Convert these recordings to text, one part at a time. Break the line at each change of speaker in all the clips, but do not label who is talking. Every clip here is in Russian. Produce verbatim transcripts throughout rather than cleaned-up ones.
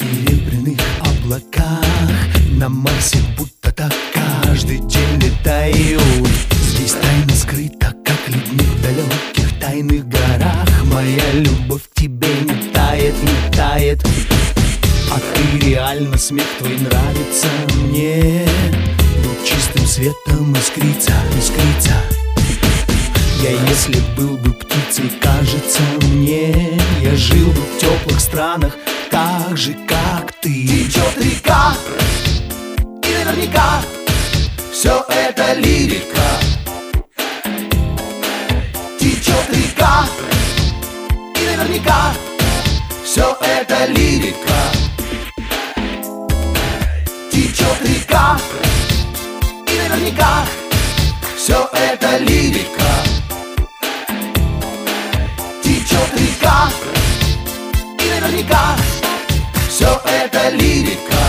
серебряных облаках на Марсе будто так каждый день летают. Здесь тайна скрыта, как ледник в далеких тайных горах. Моя любовь к тебе не тает, не тает. А ты реально, смех твой нравится мне. Чистым светом искрится, искрится. Я если был бы птицей, кажется мне, я жил бы в теплых странах, так же, как ты.
Течет река, и наверняка все это лирика. Течет река, и наверняка все это лирика. Течет река, и наверняка все это лирика. Течет река, и наверняка все это лирика.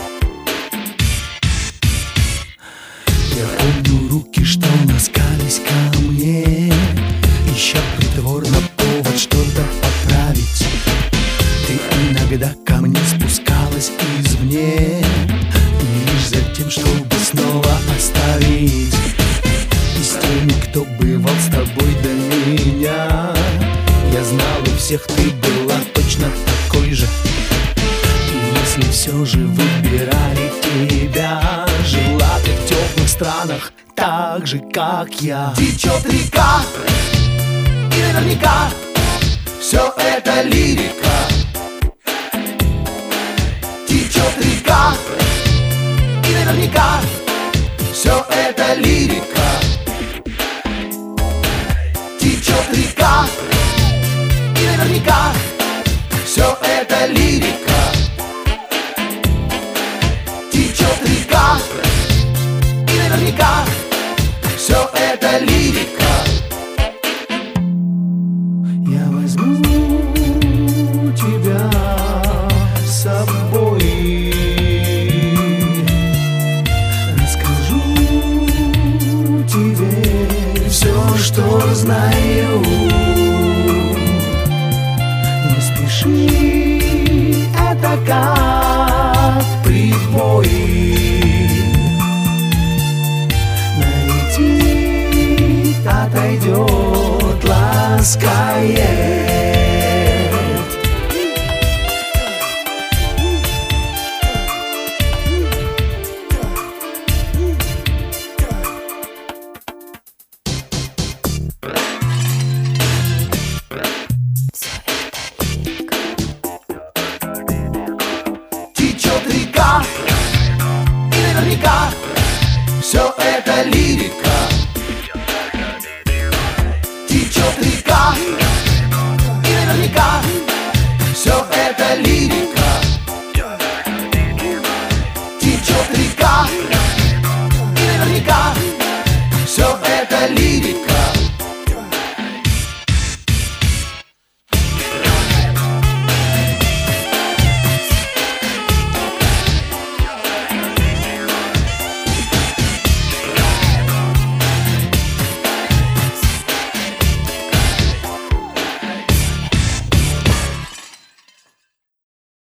Я помню руки, что ласкались ко мне, ища притворно повод что-то поправить. Ты иногда ко мне спускалась извне, лишь за тем, чтобы снова оставить. И с теми, кто бывал с тобой до меня, я знал, у всех ты была точно такой же. И если все же выбирали тебя, жила ты в теплых странах, так же, как я.
Течет река, и наверняка все это лирика. Течет река, и наверняка все это лирика. Течет река, и наверняка все это лирика. Течет река, и наверняка все это лирика.
Я возьму тебя с собой, расскажу тебе все, что знаю. Не спеши, это как прибой. Налетит, отойдет, ласкает.
Течет река, и наверняка все это лирика.